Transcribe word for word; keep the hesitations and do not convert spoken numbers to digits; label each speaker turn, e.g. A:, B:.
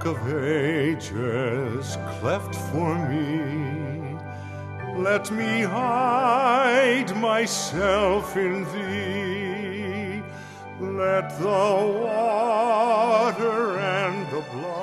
A: Rock of Ages, cleft for me, let me hide myself in thee. Let the water and the blood